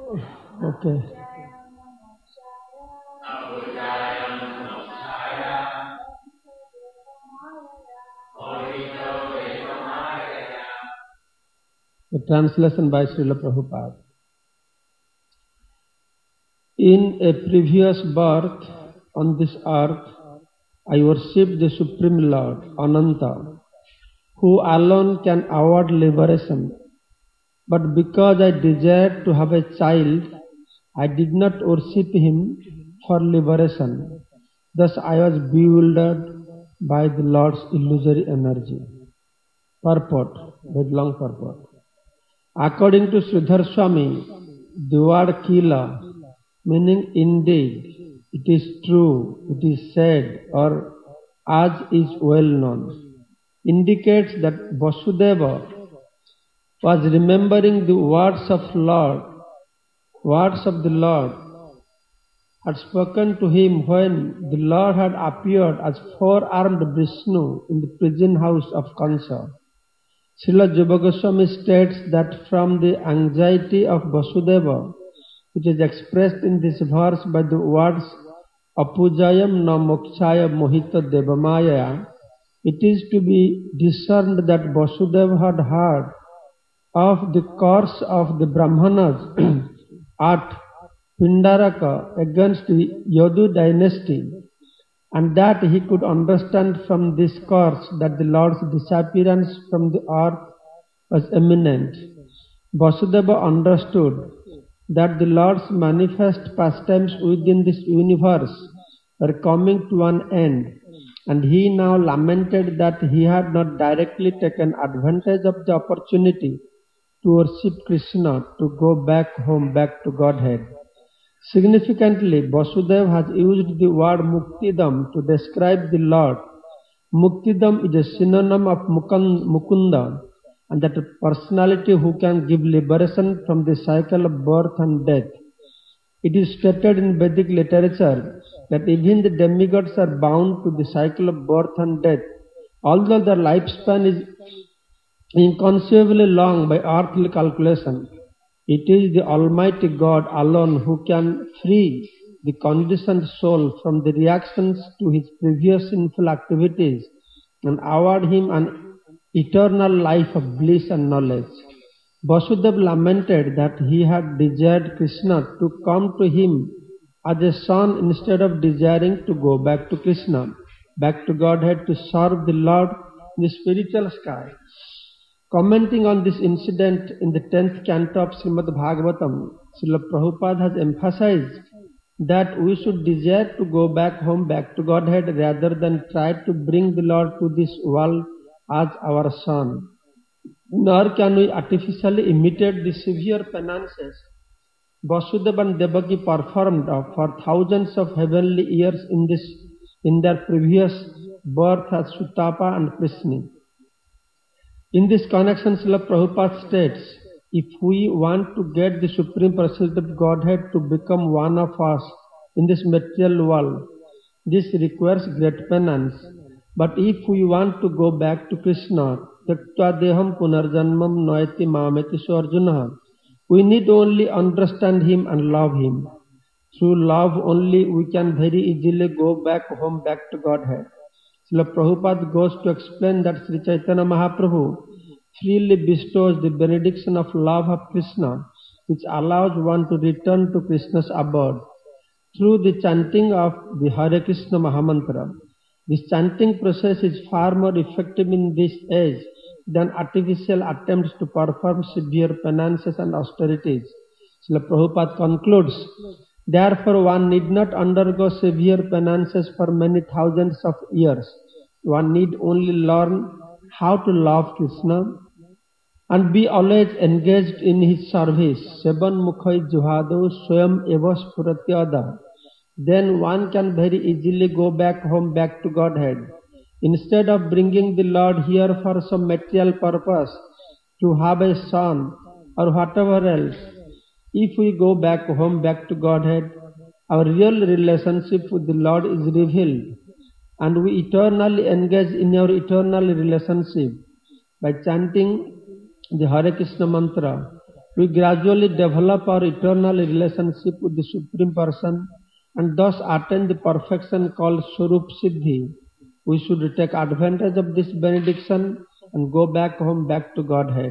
Okay. The translation by Srila Prabhupada. In a previous birth on this earth, I worshipped the Supreme Lord, Ananta, who alone can award liberation. But because I desired to have a child, I did not worship him for liberation. Thus I was bewildered by the Lord's illusory energy. Purport, with long purport. According to Sridhar Swami, the word Kila, meaning indeed, it is true, it is said, or as is well known, indicates that Vasudeva was remembering the words of the Lord had spoken to him when the Lord had appeared as four-armed Vishnu in the prison house of Kansa. Srila Jiva Goswami states that from the anxiety of Vasudeva, which is expressed in this verse by the words Apujayam na mokshaya mohita devamaya, it is to be discerned that Vasudeva had heard of the course of the Brahmanas at Pindaraka against the Yadu dynasty, and that he could understand from this course that the Lord's disappearance from the earth was imminent. Vasudeva understood that the Lord's manifest pastimes within this universe were coming to an end, and he now lamented that he had not directly taken advantage of the opportunity to worship Krishna, to go back home, back to Godhead. Significantly, Vasudeva has used the word Muktidam to describe the Lord. Muktidam is a synonym of Mukunda, and that a personality who can give liberation from the cycle of birth and death. It is stated in Vedic literature that even the demigods are bound to the cycle of birth and death, although their lifespan is inconceivably long by earthly calculation. It is the Almighty God alone who can free the conditioned soul from the reactions to his previous sinful activities and award him an eternal life of bliss and knowledge. Vasudeva lamented that he had desired Krishna to come to him as a son instead of desiring to go back to Krishna, back to Godhead to serve the Lord in the spiritual sky. Commenting on this incident in the 10th canto of Srimad Bhagavatam, Srila Prabhupada has emphasized that we should desire to go back home, back to Godhead, rather than try to bring the Lord to this world as our son. Nor can we artificially imitate the severe penances Vasudeva and Devaki performed for thousands of heavenly years in their previous birth as Sutapa and Prishni. In this connection, Srila Prabhupada states, if we want to get the Supreme Personality of Godhead to become one of us in this material world, this requires great penance. But if we want to go back to Krishna, Tattva Deham Punarjanmam Noeti Mameti Arjuna, we need only understand him and love him. Through love only we can very easily go back home, back to Godhead. Srila Prabhupada goes to explain that Sri Chaitanya Mahaprabhu freely bestows the benediction of love of Krishna, which allows one to return to Krishna's abode through the chanting of the Hare Krishna Mahamantra. This chanting process is far more effective in this age than artificial attempts to perform severe penances and austerities. Srila Prabhupada concludes, therefore one need not undergo severe penances for many thousands of years. One need only learn how to love Krishna and be always engaged in his service. Sevan mukhai juhado swayam eva spuratyada. Then one can very easily go back home, back to Godhead. Instead of bringing the Lord here for some material purpose, to have a son or whatever else, if we go back home, back to Godhead, our real relationship with the Lord is revealed, and we eternally engage in our eternal relationship by chanting the Hare Krishna mantra, we gradually develop our eternal relationship with the Supreme Person and thus attain the perfection called Swarup Siddhi. We should take advantage of this benediction and go back home, back to Godhead.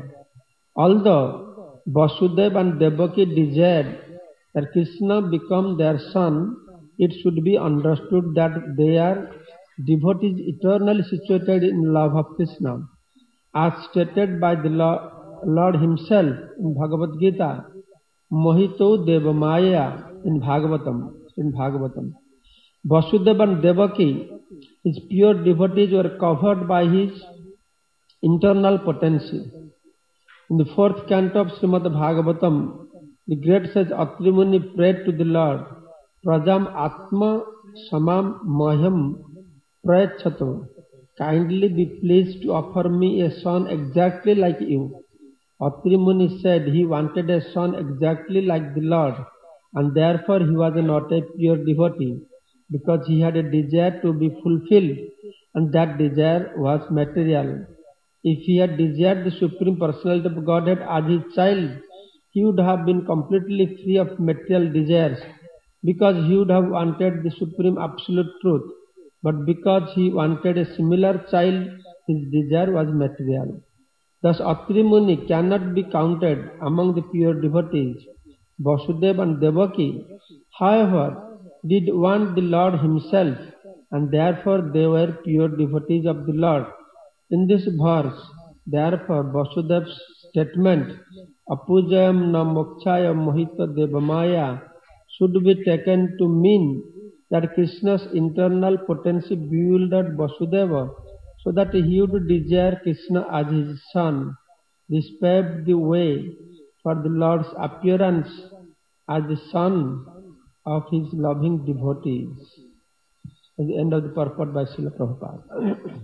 Although Vasudeva and Devaki desired that Krishna become their son, it should be understood that they are devotees eternally situated in love of Krishna. As stated by the Lord himself in Bhagavad Gita, Mohito Devamaya in Bhagavatam. Vasudeva and Devaki, his pure devotees, were covered by his internal potency. In the 4th canto of Srimad Bhagavatam, the great sage Atri Muni prayed to the Lord, Prajam Atma Samam Maham Prayachatu. Kindly be pleased to offer me a son exactly like you. Atri Muni said he wanted a son exactly like the Lord, and therefore he was not a pure devotee, because he had a desire to be fulfilled, and that desire was material. If he had desired the Supreme Personality of Godhead as his child, he would have been completely free of material desires, because he would have wanted the Supreme Absolute Truth. But because he wanted a similar child, his desire was material. Thus Atri Muni cannot be counted among the pure devotees. Vasudeva and Devaki, however, did want the Lord himself, and therefore they were pure devotees of the Lord. In this verse, therefore, Vasudeva's statement, Apujayam na mokshaya mohita devamaya, should be taken to mean that Krishna's internal potency bewildered Vasudeva, so that he would desire Krishna as his son. This paved the way for the Lord's appearance as the son of his loving devotees. At the end of the purport by Srila Prabhupada.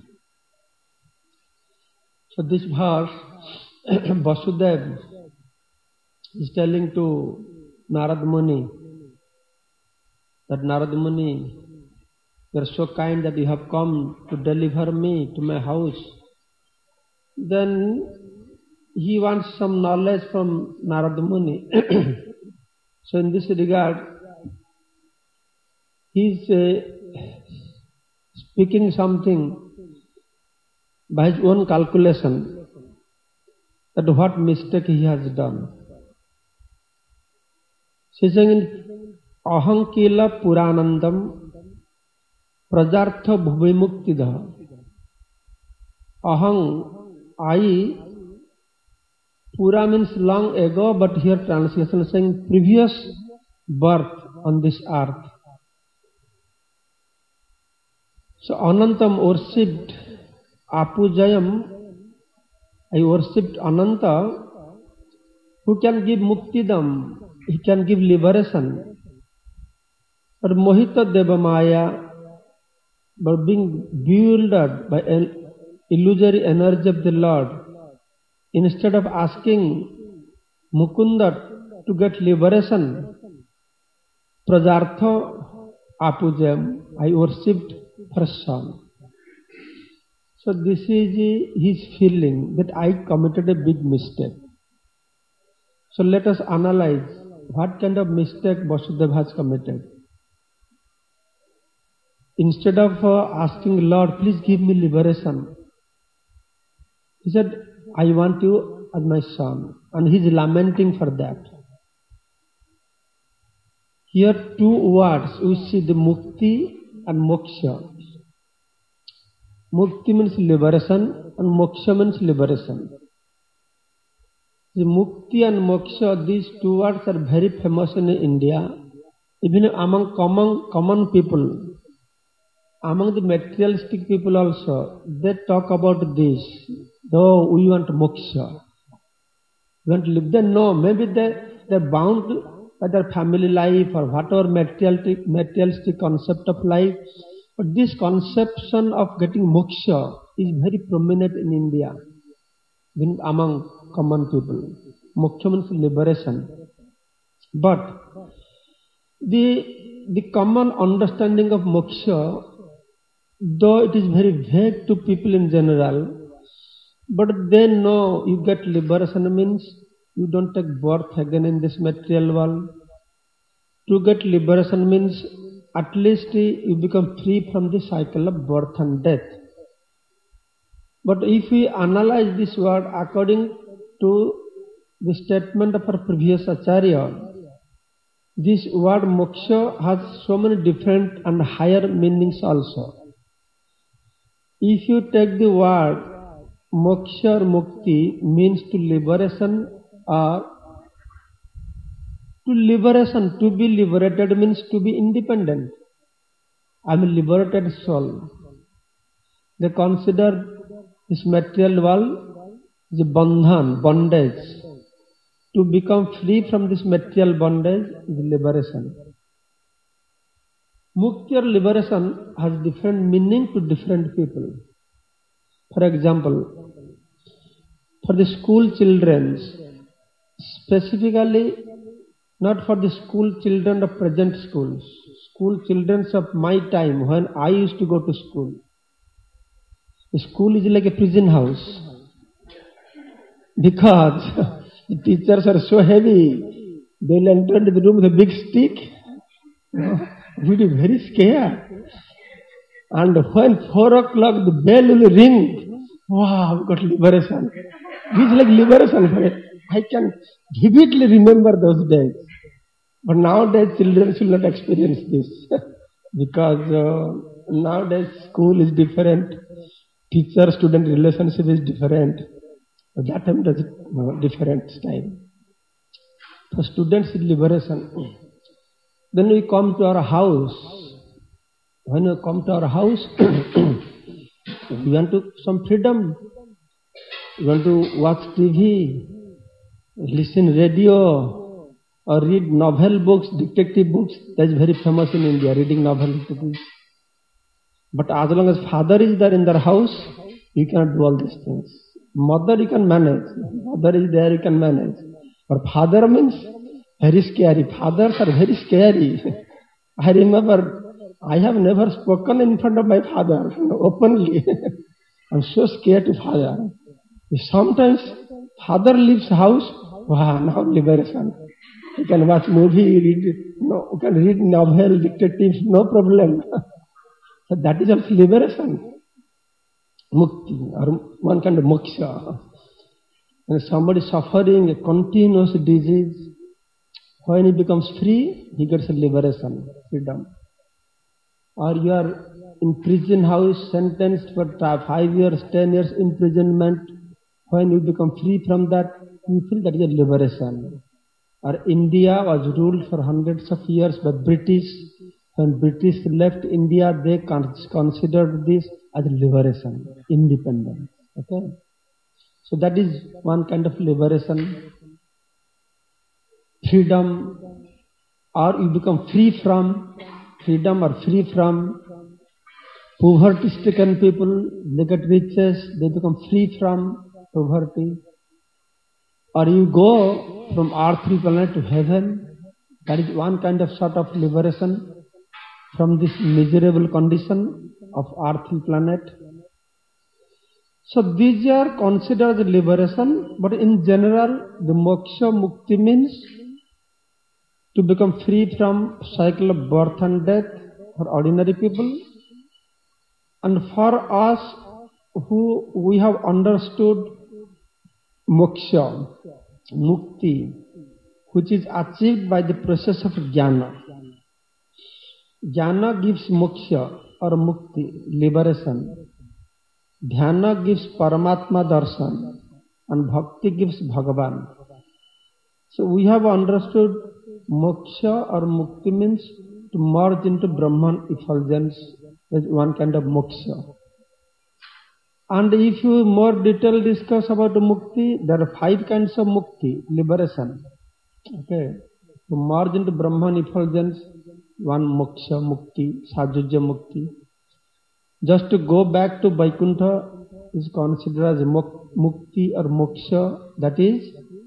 So this verse, Vasudeva is telling to Narad Muni that Narad Muni, you are so kind that you have come to deliver me to my house. Then he wants some knowledge from Narad Muni. So in this regard, he is speaking something by his own calculation, that what mistake he has done. He is saying, Aham kila puranandam prajartha bhuvimuktidha. Aham, I, pura means long ago, but here translation is saying previous birth on this earth. So Anantam worshipped Apujayam, I worshipped Ananta, who can give muktidam, he can give liberation. But Mohita Devamaya, by being bewildered by an illusory energy of the Lord, instead of asking Mukunda to get liberation, Prajartha Apujayam, I worshipped for son. So this is his feeling that I committed a big mistake. So let us analyze what kind of mistake Vasudeva has committed. Instead of asking Lord, please give me liberation, he said, I want you as my son. And he is lamenting for that. Here two words, we see the mukti and moksha. Mukti means liberation and moksha means liberation. The mukti and moksha, these two words are very famous in India, even among common people. Among the materialistic people also, they talk about this. Oh, we want moksha. We want to live. They know, maybe they're bound by their family life or whatever materialistic concept of life. But this conception of getting moksha is very prominent in India, even among common people. Moksha means liberation. But the common understanding of moksha, though it is very vague to people in general, but they know you get liberation means You don't take birth again in this material world. To get liberation means at least you become free from the cycle of birth and death. But if we analyze this word according to the statement of our previous Acharya, this word moksha has so many different and higher meanings also. If you take the word moksha or mukti means to liberation or to be liberated means to be independent. I am a liberated soul. They consider this material world is a bandhan, bondage. To become free from this material bondage is liberation. Mukti or liberation has different meaning to different people. For example, for the school children, specifically not for the school children of present schools, school children of my time when I used to go to school. The school is like a prison house because the teachers are so heavy. They will enter into the room with a big stick. We will be very scared. And when 4 o'clock the bell will ring, wow, we got liberation. This is like liberation. I can vividly remember those days. But nowadays children should not experience this because nowadays school is different, teacher-student relationship is different. But that time it was different style. For students it's liberation. Then we come to our house. When we come to our house, we want to some freedom. We want to watch TV, listen radio, or read novel books, detective books. That is very famous in India, reading novel detectives. But as long as father is there in their house, you cannot do all these things. Mother you can manage. Mother is there, you can manage. But father means very scary. Fathers are very scary. I remember I have never spoken in front of my father openly. I'm so scared to father. Sometimes father leaves house, wow, now liberation. You can watch movie, you can read novel, detectives, no problem. So that is also liberation. Mukti, or one kind of moksha. When somebody is suffering a continuous disease, when he becomes free, he gets a liberation, freedom. Or you are in prison house, sentenced for 5 years, 10 years imprisonment. When you become free from that, you feel that is a liberation. Or India was ruled for hundreds of years by British. When British left India, they considered this as liberation, independence. Okay, so that is one kind of liberation, freedom, or you become free from freedom or free from poverty-stricken people. They get riches, they become free from poverty. Or you go from earthly planet to heaven. That is one kind of sort of liberation from this miserable condition of earthly planet. So these are considered as liberation, but in general, the moksha mukti means to become free from cycle of birth and death for ordinary people. And for us who we have understood moksha, mukti, which is achieved by the process of jnana. Jnana gives moksha or mukti, liberation. Dhyana gives Paramatma darshan, and bhakti gives Bhagavan. So we have understood moksha or mukti means to merge into Brahman effulgence. Is one kind of moksha. And if you more detail discuss about mukti, there are 5 kinds of mukti, liberation. Okay, to merge into Brahman effulgence, one moksha mukti, sajujya mukti. Just to go back to Vaikuntha is considered as mukti or moksha, that is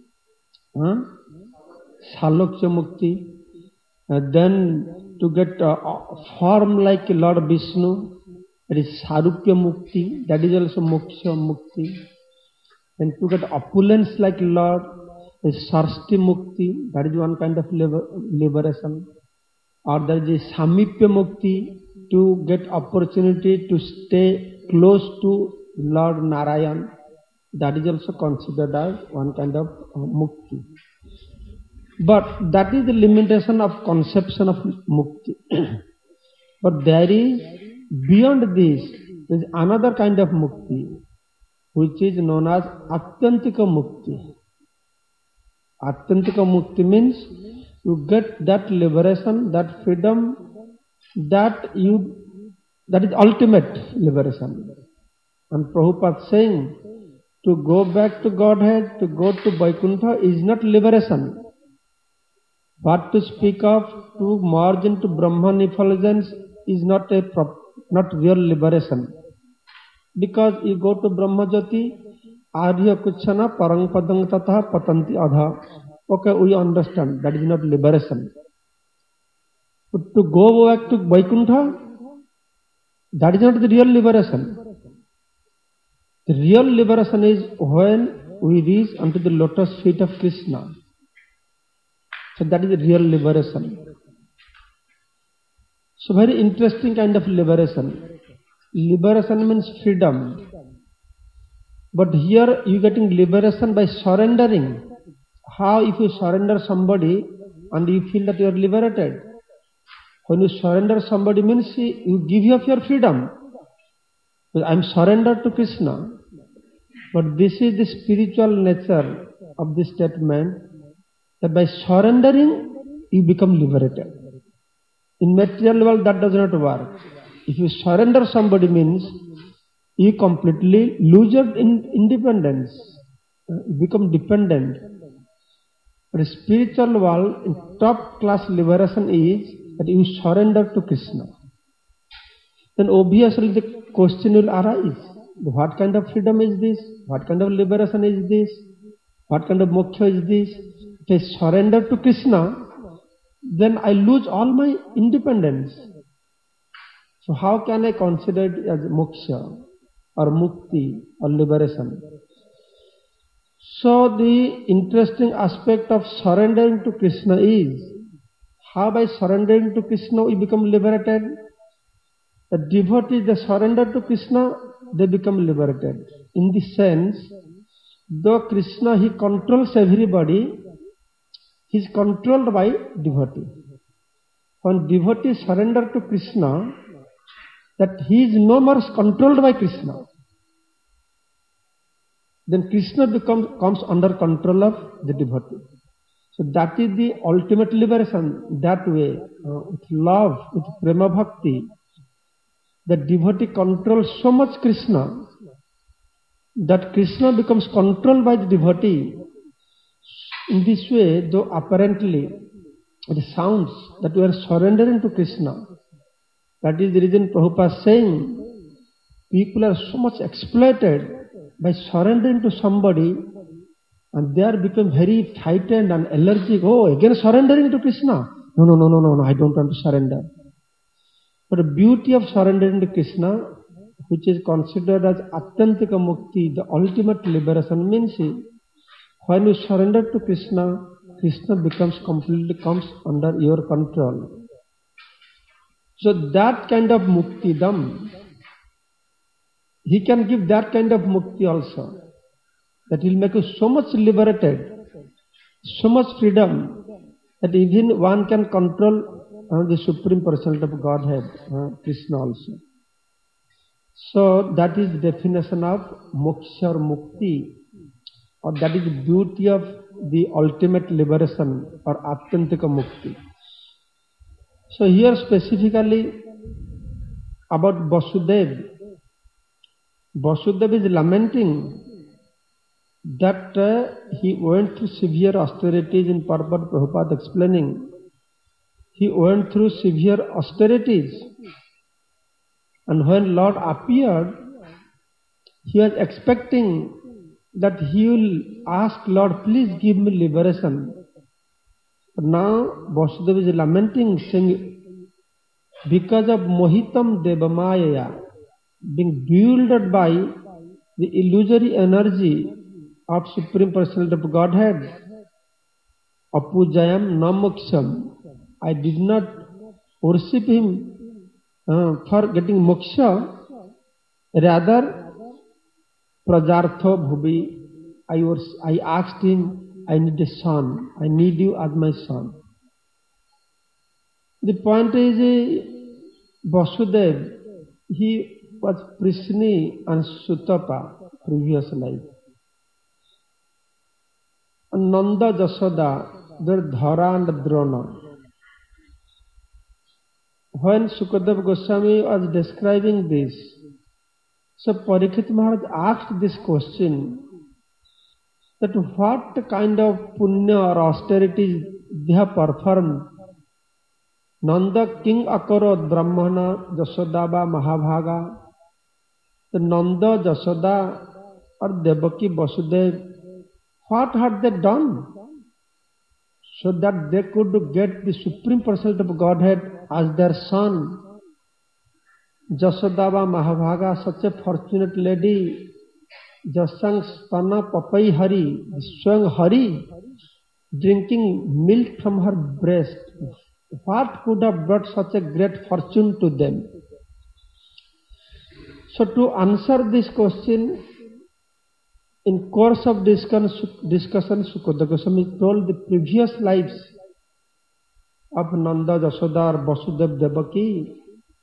salokya mukti. Then to get a form like Lord Vishnu, that is sarupya mukti, that is also moksha mukti. Then to get opulence like Lord, is Sarsti Mukti, that is one kind of liberation. Or there is a Samipya Mukti, to get opportunity to stay close to Lord Narayan. That is also considered as one kind of Mukti. But that is the limitation of conception of Mukti. But there is, beyond this, there is another kind of Mukti, which is known as Atyantika Mukti. Atyantika Mukti means you get that liberation, that freedom, that is ultimate liberation. And Prabhupada saying, to go back to Godhead, to go to Vaikuntha is not liberation. But to speak of, to merge into Brahman effulgence is not real liberation. Because you go to Brahmajyoti, Arya Kuchana Parang Padang Tatha Patanti Adha. Okay, we understand, that is not liberation. But to go back to Vaikuntha, that is not the real liberation. The real liberation is when we reach unto the lotus feet of Krishna. So that is the real liberation. So very interesting kind of liberation. Liberation means freedom. But here you are getting liberation by surrendering. How if you surrender somebody and you feel that you are liberated? When you surrender somebody means you give up your freedom. I am surrendered to Krishna. But this is the spiritual nature of this statement, that by surrendering you become liberated. In material world that does not work. If you surrender somebody means you completely lose your independence. You become dependent. But in spiritual world, in top class liberation is that you surrender to Krishna. Then obviously the question will arise. What kind of freedom is this? What kind of liberation is this? What kind of moksha is this? If I surrender to Krishna, then I lose all my independence. So how can I consider it as moksha or mukti or liberation? So the interesting aspect of surrendering to Krishna is, how by surrendering to Krishna we become liberated. The devotees, they surrender to Krishna, they become liberated. In the sense, though Krishna, he controls everybody, he is controlled by devotee. When devotee surrender to Krishna, that he is no more controlled by Krishna. Then Krishna comes under control of the devotee. So that is the ultimate liberation. That way, with love, with prema bhakti, the devotee controls so much Krishna that Krishna becomes controlled by the devotee. In this way, though apparently it sounds that we are surrendering to Krishna, that is the reason Prabhupada is saying people are so much exploited by surrendering to somebody, and they are become very frightened and allergic. Oh, again surrendering to Krishna? No, I don't want to surrender. But the beauty of surrendering to Krishna, which is considered as Atyantika Mukti, the ultimate liberation, means when you surrender to Krishna, Krishna completely comes under your control. So that kind of Muktidam, he can give that kind of Mukti also. That will make you so much liberated, so much freedom, that even one can control the Supreme Personality of Godhead, Krishna also. So that is the definition of moksha or mukti, or that is the beauty of the ultimate liberation or Atyantika Mukti. So here specifically about Vasudeva. Vasudeva is lamenting that he went through severe austerities. In purport, Prabhupada explaining, he went through severe austerities, and when Lord appeared, he was expecting that he will ask Lord, please give me liberation. But now Vasudeva is lamenting, saying, because of Mohitam Devamaya, being bewildered by the illusory energy of Supreme Personality of Godhead, apujayam na moksham. I did not worship him for getting moksha, rather prajartho bhuvi. I asked him, I need a son, I need you as my son. The point is, Vasudev, he was Prishni and Sutapa previous life. And Nanda Jasoda, their Dhara and Drona. When Sukadeva Goswami was describing this, so Parikshit Maharaj asked this question, that what kind of punya or austerities they have performed. Nanda king akaro Brahmana Jasodaba Mahabhaga. The Nanda Jasoda or Devaki Vasudev, what had they done so that they could get the Supreme Personality of Godhead as their son? Jasodaba Mahabhaga, such a fortunate lady, Jasang Stana Papai Hari, Swang Hari, drinking milk from her breast. What could have brought such a great fortune to them? So to answer this question, in course of discussion, Sukadeva Goswami told the previous lives of Nanda, Jasoda, or Vasudeva, Devaki.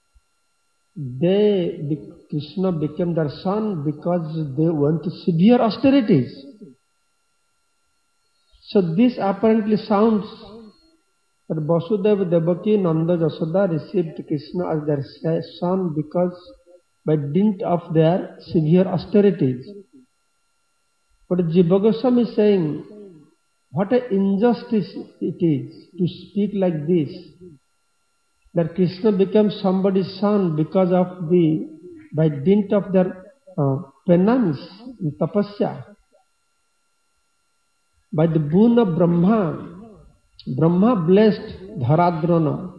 Krishna became their son because they went to severe austerities. So this apparently sounds that Vasudeva, Devaki, Nanda, Jasoda received Krishna as their son because by dint of their severe austerities. But Jiva Goswami is saying, what an injustice it is to speak like this, that Krishna becomes somebody's son because of by dint of their penance and tapasya. By the boon of Brahma blessed Dharadrona.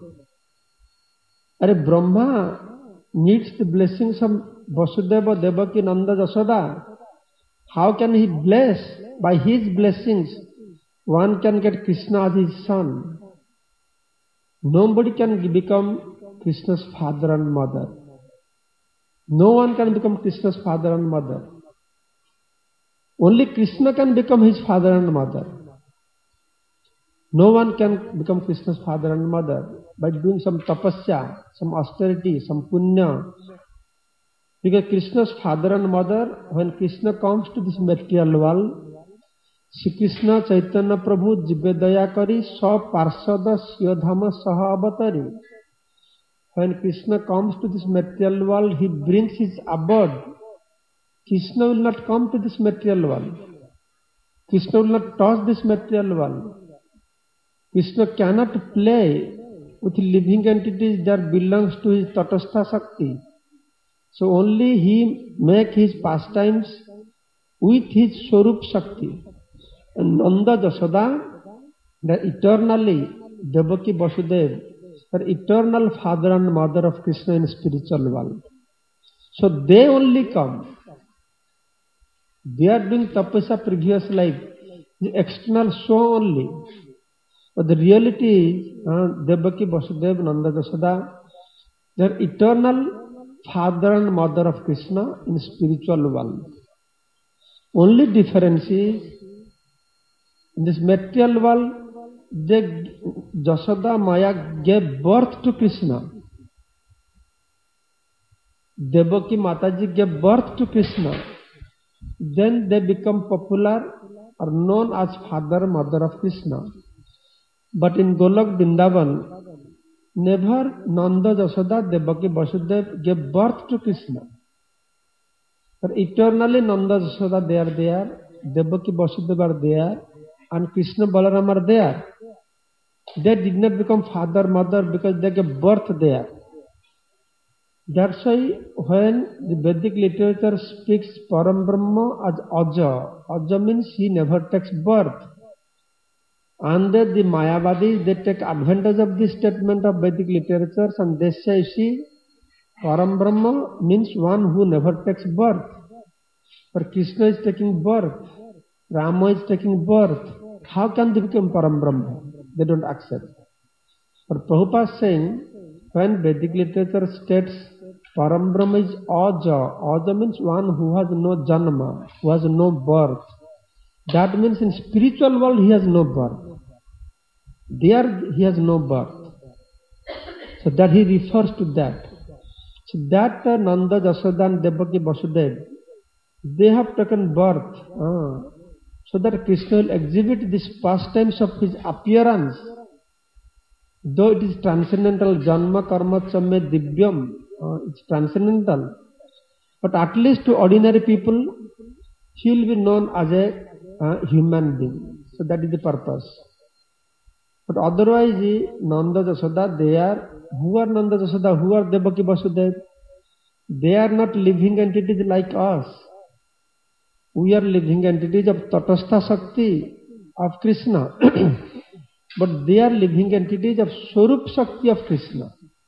Brahma needs the blessings of Vasudeva, Devaki, Nanda, Jasoda. How can he bless? By his blessings, one can get Krishna as his son. Nobody can become Krishna's father and mother. No one can become Krishna's father and mother. Only Krishna can become his father and mother. No one can become Krishna's father and mother by doing some tapasya, some austerity, some punya. Because Krishna's father and mother, when Krishna comes to this material world, Shri Krishna Chaitanya Prabhu Jibedaya Kari Sa Parsada Siyodhama Saha Avatari. When Krishna comes to this material world, he brings his abode. Krishna will not come to this material world. Krishna will not touch this material world. Krishna cannot play with living entities that belongs to his Tatastha Shakti. So only he make his pastimes with his Swarup Shakti. And Nanda Jasoda, the eternally Devaki Vasudeva, the eternal father and mother of Krishna in spiritual world. So they only come. They are doing tapasya previous life, the external show only. But the reality is, Devaki Vasudeva, Nanda Jasoda, they are eternal father and mother of Krishna in spiritual world. Only difference is, in this material world, Jasoda Maya gave birth to Krishna. Devaki Mataji gave birth to Krishna. Then they become popular or known as father and mother of Krishna. But in Golok Vrindavan, never Nanda, Jasoda, Devaki, Vasudeva gave birth to Krishna. But eternally Nanda, Jasoda, they are there, Devaki, Vasudeva are there, and Krishna, Balaram are there. They did not become father, mother because they gave birth there. That's why when the Vedic literature speaks Param Brahma as Aja, Aja means he never takes birth. And then the Mayavadis, they take advantage of this statement of Vedic literatures and they say, see, Param Brahma means one who never takes birth. But Krishna is taking birth, Rama is taking birth, How can they become Param Brahma? They don't accept. But Prabhupada is saying, when Vedic literature states Param Brahma is Aja, Aja means one who has no janma, who has no birth. That means in spiritual world he has no birth. There he has no birth. So that he refers to that. So that Nanda, Jasoda and Devaki Vasudeva, they have taken birth so that Krishna will exhibit these pastimes of his appearance. Though it is transcendental, Janma Karma Chamme Divyam, it's transcendental. But at least to ordinary people, he will be known as a human being. So that is the purpose. But otherwise, Nanda Jasoda, they are, who are Nanda Jasoda, who are Devaki Vasudeva? They are not living entities like us. We are living entities of Tatastha Shakti, of Krishna. But they are living entities of Swarup Shakti of Krishna.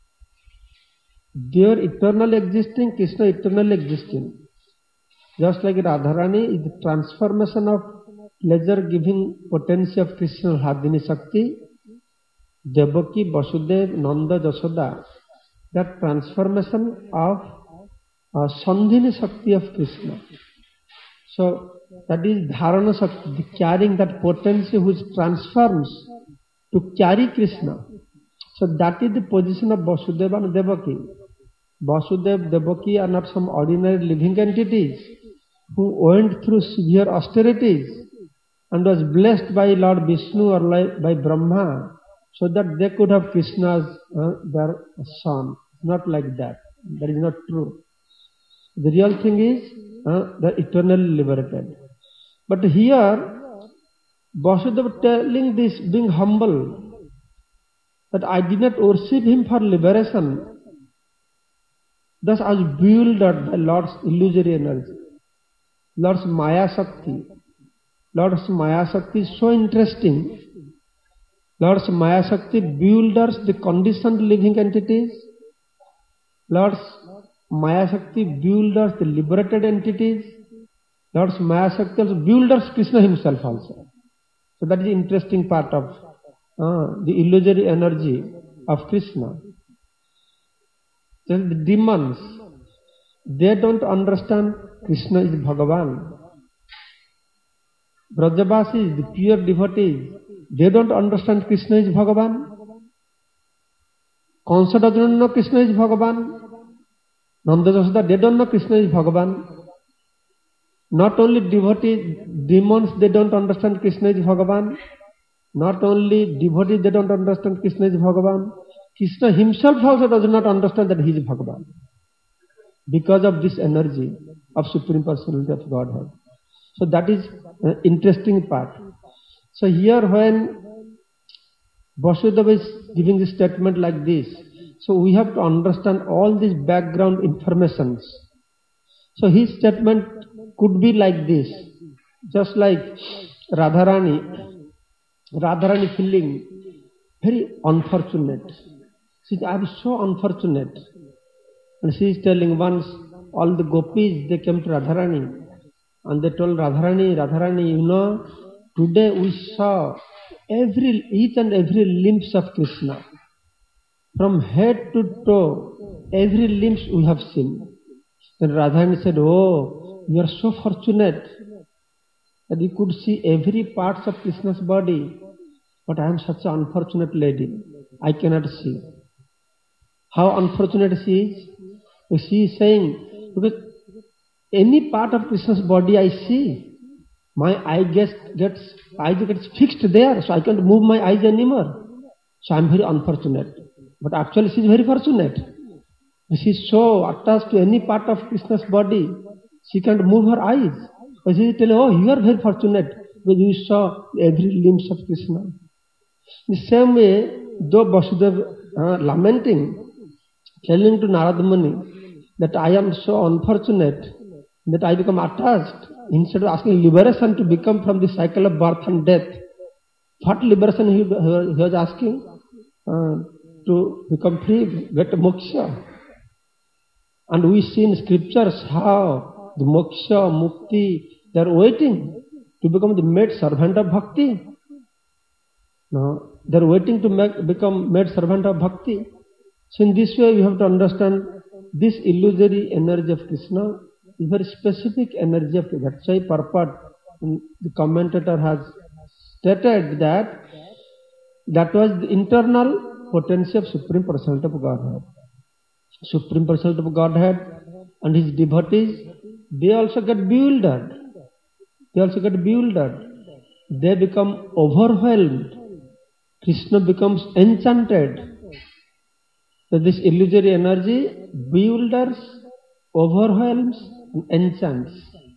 They are eternally existing, Krishna eternally existing. Just like Radharani is the transformation of pleasure-giving potency of Krishna Hladini Shakti, Devaki, Vasudeva, Nanda, Jasoda, that transformation of Sandhini Shakti of Krishna. So that is Dharana Shakti, carrying that potency which transforms to carry Krishna. So that is the position of Vasudeva and Devaki. Vasudeva, Devaki are not some ordinary living entities who went through severe austerities and was blessed by Lord Vishnu or by Brahma so that they could have Krishna as their son. Not like that. That is not true. The real thing is they are eternally liberated. But here, Vasudeva telling this, being humble, that I did not worship him for liberation. Thus I was bewildered by Lord's illusory energy. Lord's Maya Shakti. Lord's Maya Shakti is so interesting. Lord's Maya Shakti bewilders the conditioned living entities. Lord's Maya Shakti bewilders the liberated entities. Lord's Maya Shakti also bewilders Krishna himself also. So that is the interesting part of the illusory energy of Krishna. Then the demons, they don't understand Krishna is Bhagavan. Brajavasis, the pure devotees, they don't understand Krishna is Bhagavan. Kansa doesn't know Krishna is Bhagavan. Nanda Jasoda, they don't know Krishna is Bhagavan. Not only devotees, demons, they don't understand Krishna is Bhagavan. Not only devotees, they don't understand Krishna is Bhagavan. Krishna himself also does not understand that he is Bhagavan. Because of this energy of Supreme Personality of Godhead. So that is an interesting part. So here when Vasudeva is giving this statement like this, so we have to understand all these background informations. So his statement could be like this, just like Radharani feeling very unfortunate. She said, I am so unfortunate. And she is telling once all the gopis, they came to Radharani and they told Radharani, you know, today we saw each and every limbs of Krishna. From head to toe, every limbs we have seen. Then Radharani said, oh, you are so fortunate that you could see every part of Krishna's body. But I am such an unfortunate lady. I cannot see. How unfortunate she is? So she is saying, because any part of Krishna's body I see, my eye gets fixed there, so I can't move my eyes anymore. So I am very unfortunate. But actually she is very fortunate. She is so attached to any part of Krishna's body, she can't move her eyes. But she is telling, oh, you are very fortunate because you saw every limbs of Krishna. In the same way, though Vasudeva lamenting, telling to Narada Muni that I am so unfortunate that I become attached, instead of asking liberation to become from the cycle of birth and death. What liberation he was asking? To become free, get moksha. And we see in scriptures how the moksha, mukti, they are waiting to become the maid servant of bhakti. No, they are waiting to become made servant of bhakti. So in this way, we have to understand this illusory energy of Krishna is very specific energy of Krishna. That's why purport, the commentator has stated that that was the internal potency of Supreme Personality of Godhead. Supreme Personality of Godhead and his devotees, they also get bewildered. They become overwhelmed. Krishna becomes enchanted. So this illusory energy bewilders, overwhelms, and enchants.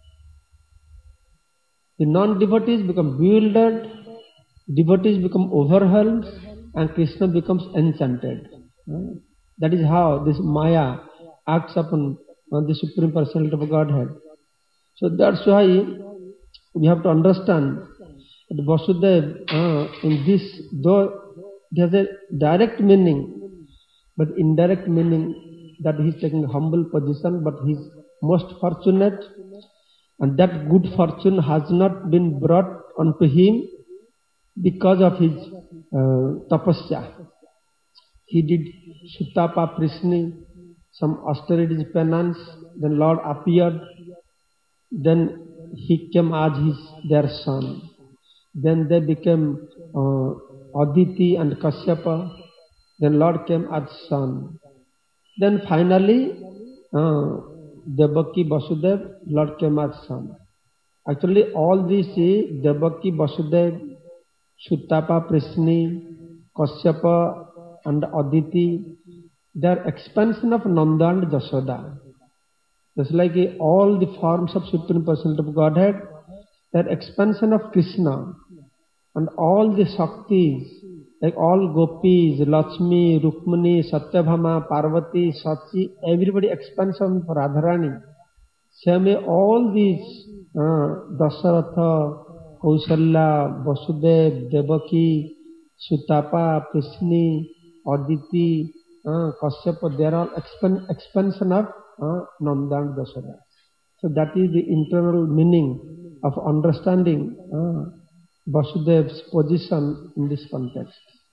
The non-devotees become bewildered, devotees become overwhelmed, and Krishna becomes enchanted. That is how this Maya acts upon the Supreme Personality of Godhead. So that's why we have to understand that Vasudeva in this, though it has a direct meaning, but indirect meaning that he is taking a humble position, but he is most fortunate, and that good fortune has not been brought onto him because of his tapasya. He did Sutapa Prishni, some austerities penance, then Lord appeared, then he came as their son. Then they became Aditi and Kashyapa. Then Lord came as son. Then finally, Devaki Vasudeva, Lord came as son. Actually, all these Devaki Vasudeva, Sutapa Prishni, Kashyapa, and Aditi, they are expansion of Nanda and Jasoda. Just like all the forms of Supreme Personality of Godhead, they are expansion of Krishna. And all the Shaktis, like all Gopis, Lakshmi, Rukmani, Satyabhama, Parvati, Sachi, everybody expansion for Radharani. Same all these Dasaratha, Kausalya, Vasudeva, Devaki, Sutapa, Prishni, Aditi, Kashyapa, they are all expansion of Nanda and Jasoda. So that is the internal meaning of understanding Vasudeva's position in this context.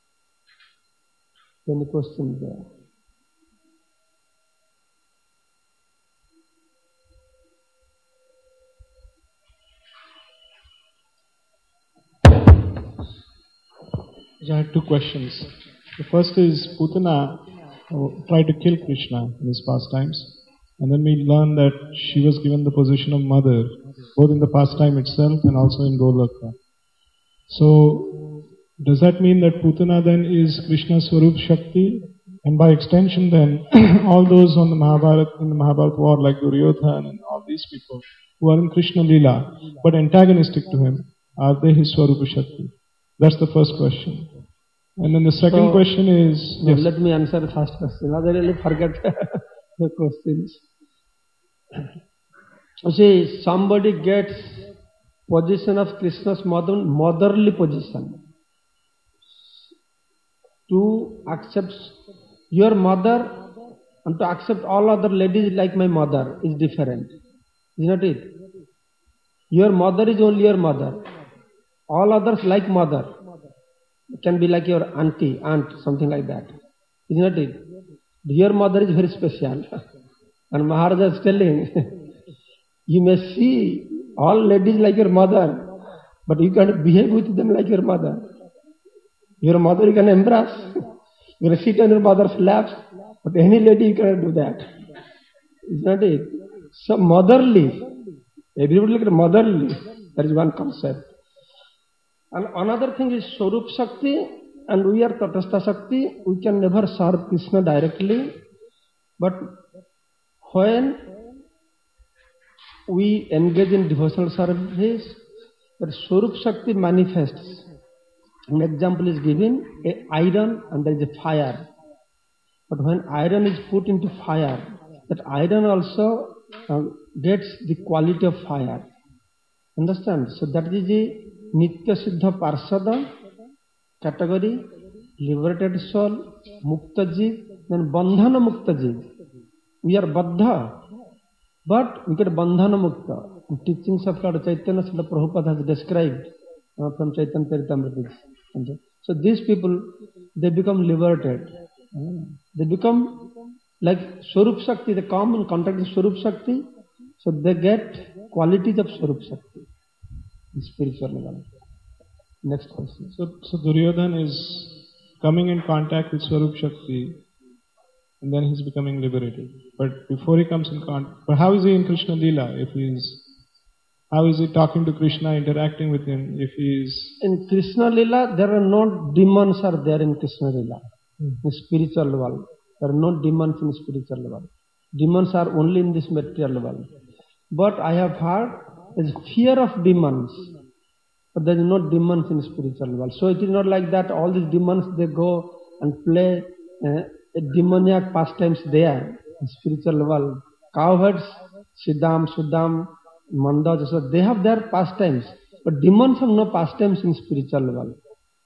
Any questions there? I had two questions. The first is Putana tried to kill Krishna in his pastimes, and then we learn that she was given the position of mother, both in the pastime itself and also in Golokha. So, does that mean that Putana then is Krishna's Swarup Shakti? And by extension then, all those on the Mahabharata, in the Mahabharata war like Duryodhana and all these people who are in Krishna Leela, but antagonistic to him, are they his Swarup Shakti? That's the first question. And then the second question is... Yes. Let me answer the first question. Otherwise, forget the questions. See, somebody gets position of Krishna's motherly position. To accept your mother and to accept all other ladies like my mother is different. Is not it? Your mother is only your mother. All others like mother. It can be like your aunt, something like that. Is not it? Your mother is very special. And Maharaja is telling, you may see all ladies like your mother, but you can't behave with them like your mother. Your mother you can embrace. You can sit on your mother's lap, but any lady you cannot do that. Is not it? So motherly. Everybody like motherly. That is one concept. And another thing is Swarup Shakti, and we are Tatastha Shakti. We can never serve Krishna directly, but when we engage in devotional service, that Swarup Shakti manifests. An example is given, an iron and there is a fire. But when iron is put into fire, that iron also gets the quality of fire. Understand? So that is the Nitya Siddha Parsada category, liberated soul, Mukta Jeev, then Bandhana Mukta Jeev. We are Baddha, but we get Bandhana Mukta. The teachings of Lord Chaitanya, Srila Prabhupada has described from Chaitanya Charitamrita. So these people, they become liberated. They become like Swarup Shakti, they come in contact with Swarup Shakti, so they get qualities of Swarup Shakti in spiritual level. Next question. So Duryodhana is coming in contact with Swarup Shakti, and then he's becoming liberated. But before he comes in contact, but how is he in Krishna Leela? How is he talking to Krishna, interacting with him? If he is in Krishna Leela, there are no demons are there in Krishna Leela. In spiritual level, there are no demons in spiritual level. Demons are only in this material level. But I have heard there is fear of demons, but there is no demons in spiritual level. So it is not like that. All these demons they go and play demoniac pastimes there in spiritual level. Cowherds, Siddham, Suddham, Manda, so they have their pastimes, but demons have no pastimes in spiritual level.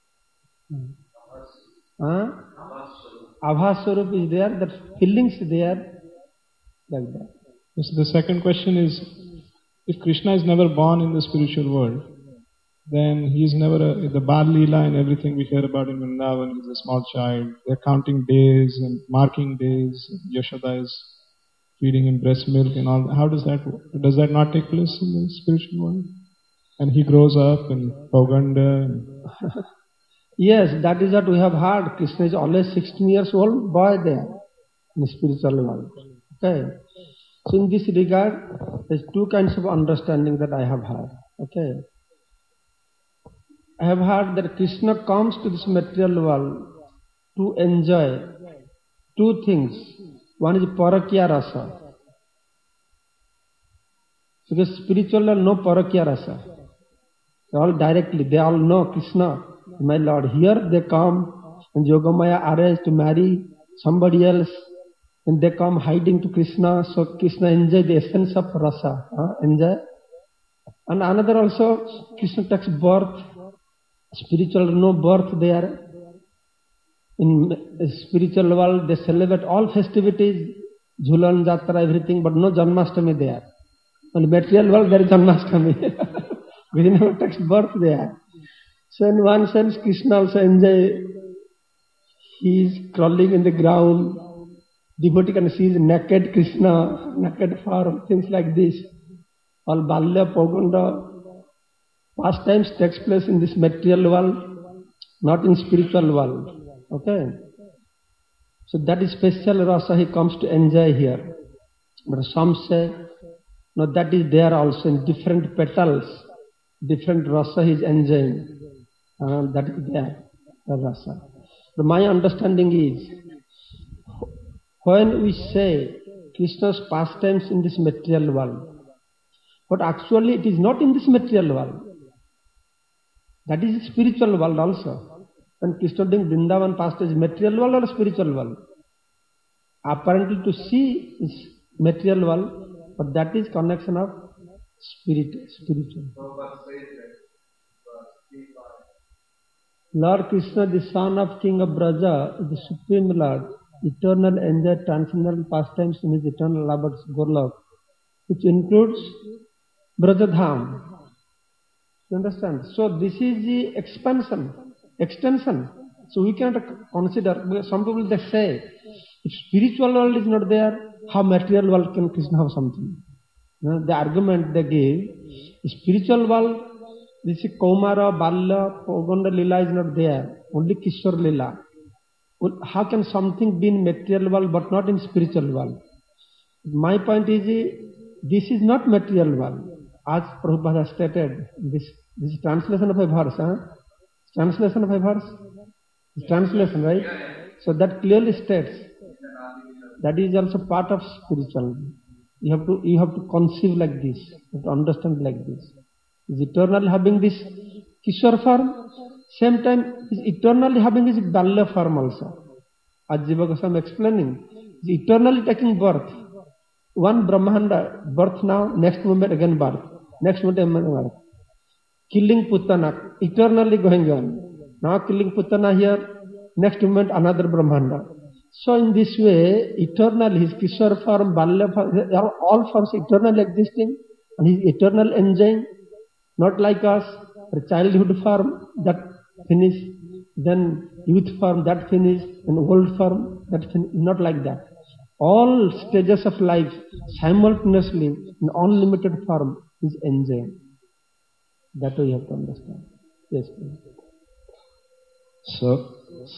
Abhas Swarup is there, that feelings there, like that. So the second question is, if Krishna is never born in the spiritual world, then he is never the Bal Leela and everything we hear about in Vrindavan. He's a small child. They're counting days and marking days. Yashoda is feeding him breast milk and all. How does that work? Does that not take place in the spiritual world? And he grows up in Pauganda. Yes, that is what we have heard. Krishna is always 16 years old boy there in the spiritual world. Okay. So in this regard, there's two kinds of understanding that I have heard. Okay. I have heard that Krishna comes to this material world to enjoy two things. One is Parakya Rasa. Because spiritual world no Parakya Rasa. They all know Krishna, my Lord. Here they come and Yogamaya arranges to marry somebody else, and they come hiding to Krishna, so Krishna enjoy the essence of rasa. Enjoy. And another also, Krishna takes birth. Spiritual no birth there. In spiritual world they celebrate all festivities, Jhulan, Jatra, everything, but no Janmashtami there. In the material world there is Janmashtami. Krishna takes birth there. So in one sense Krishna also enjoy. He is crawling in the ground. Devotee can see naked Krishna, naked form, things like this. All Balya, Poganda, pastimes takes place in this material world, not in spiritual world. Okay. So that is special rasa he comes to enjoy here. But some say, no, that is there also in different petals, different rasa he is enjoying. That is there, the rasa. But my understanding is, when we say Krishna's pastimes in this material world, but actually it is not in this material world. That is spiritual world also. When Krishna doing Vrindavan pastimes, material world or spiritual world? Apparently to see is material world, but that is connection of spiritual. Lord Krishna, the son of King of Braja, is the Supreme Lord, eternal enjoy transcendental pastimes in his eternal abode Golok, which includes Brajadham. You understand? So this is the extension. So we cannot consider, some people they say, if spiritual world is not there, how material world can Krishna have something? The argument they give, spiritual world, this is Kaumara, Balla, Poganda Lila is not there, only Kishore Lila. How can something be in material world but not in spiritual world? My point is, this is not material world. As Prabhupada has stated, this is translation of a verse. Translation of a verse? It's translation, right? So that clearly states that is also part of spiritual. You have to conceive like this, you have to understand like this. Is eternally having this Kishore form, same time is eternally having his Balya form also. As Jiva Goswami explaining, is eternally taking birth. One Brahmanda, birth now, next moment again birth. Next moment again birth. Killing Putana, eternally going on. Now killing Putana here, next moment another Brahmanda. So in this way, eternally his Kishore form, Balya form, all forms eternally existing, and he is eternal enjoying. Not like us, the childhood form that finish, then youth form, that finished, and old form, that finished. Not like that. All stages of life simultaneously in unlimited form is enjoyed. That we have to understand. Yes, please. So,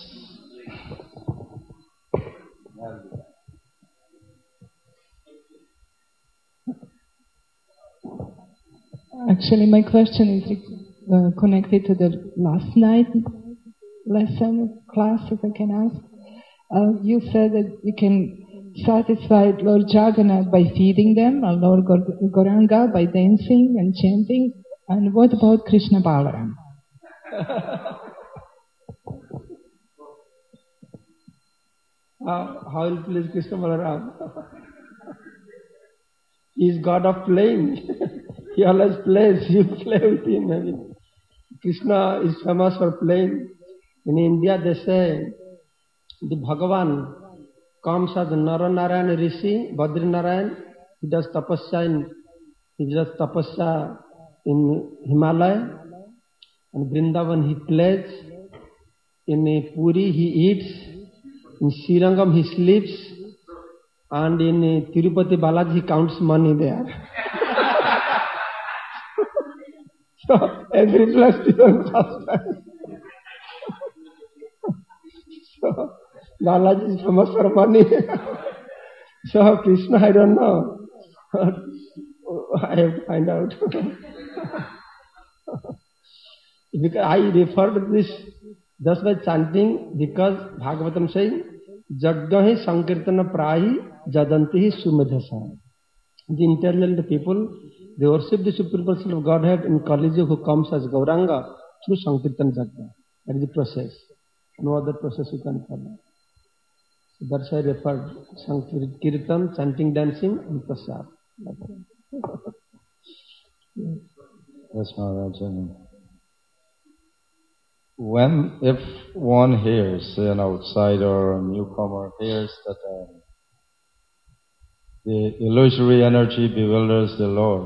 actually, my question is connected to the last night lesson class, if I can ask. You said that you can satisfy Lord Jagannath by feeding them, and Lord Gauranga by dancing and chanting. And what about Krishna Balaram? How will please Krishna Balaram? He is God of playing. He always plays. You play with him. I mean, Krishna is famous for playing. In India, they say the Bhagavan comes as Naranarayan Rishi, Badri Narayan. He does tapasya in Himalaya. And Vrindavan he plays. In Puri he eats. In Srirangam he sleeps. And in Tirupati Balaji he counts money there. So every place is on pastime. So Balaji is famous for money. So Krishna, I don't know. I have to find out. Because I refer to this just by chanting, because Bhagavatam saying, Jaggahi Sankirtana Prahi Jadantihi Sumedhasa. The intelligent people, they worship the Supreme Person of Godhead in Kaliji who comes as Gauranga through Sankirtan Jagga. That is the process. No other process you can follow. So that's why I referred Sankirtan, chanting, dancing, and prasad. yes, Maharaj. If one hears, an outsider or a newcomer hears that the illusory energy bewilders the Lord,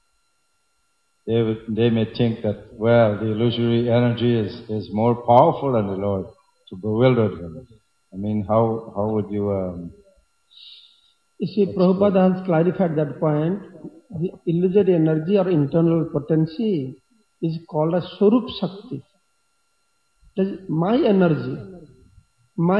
they may think that, well, the illusory energy is more powerful than the Lord to bewilder him. I mean, how would you... You see, Prabhupada has clarified that point. The illusory energy or internal potency is called as Swarup Shakti. That is my energy, my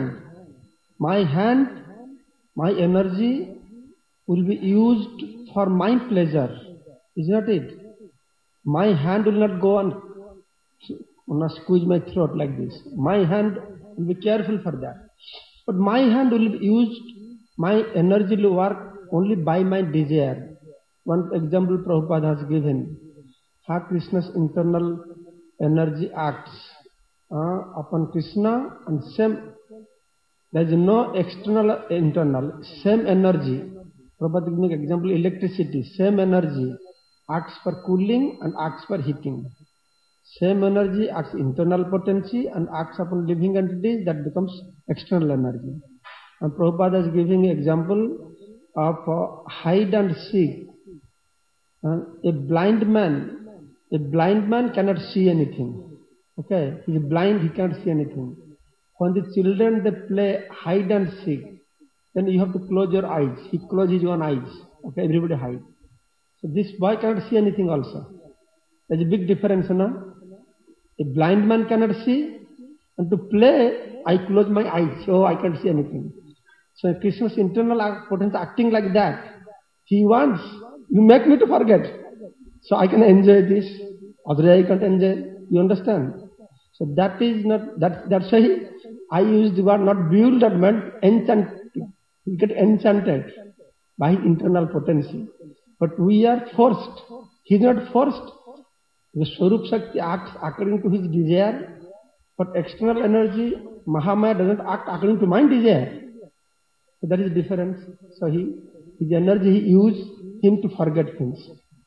energy will be used for my pleasure. Is not it? My hand will not go and squeeze my throat like this. My hand will be careful for that. But my hand will be used, my energy will work only by my desire. One example Prabhupada has given. How Krishna's internal energy acts upon Krishna, and same, there is no external internal, same energy. Prabhupada giving example, electricity, same energy acts for cooling and acts for heating. Same energy acts internal potency and acts upon living entities, that becomes external energy. And Prabhupada is giving example of hide and seek. A blind man cannot see anything. Okay, he is blind, he can't see anything. When the children they play hide and seek, then you have to close your eyes. He closes his own eyes. Okay, everybody hide. So this boy cannot see anything also. There's a big difference, no? A blind man cannot see, and to play, I close my eyes, so I can't see anything. So Krishna's internal potential acting like that. He wants, you make me to forget, so I can enjoy this. Otherwise I can't enjoy. You understand? So that is not, that's why I use the word not bewilderment, enchant. You get enchanted by his internal potency. But we are forced. He is not forced. The Swarup Shakti acts according to his desire, but external energy, Mahamaya, doesn't act according to my desire. So that is the difference. So his energy, he used him to forget things.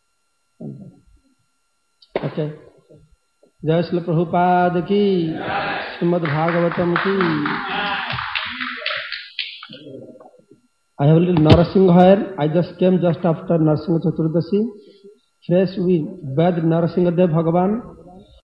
Okay. Jai Srila Prabhupada ki, Srimad Bhagavatam ki. I have a little Narasingha here. I just came just after Narasingha Chaturdashi. Fresh we Ved Narasingha Dev Bhagavan.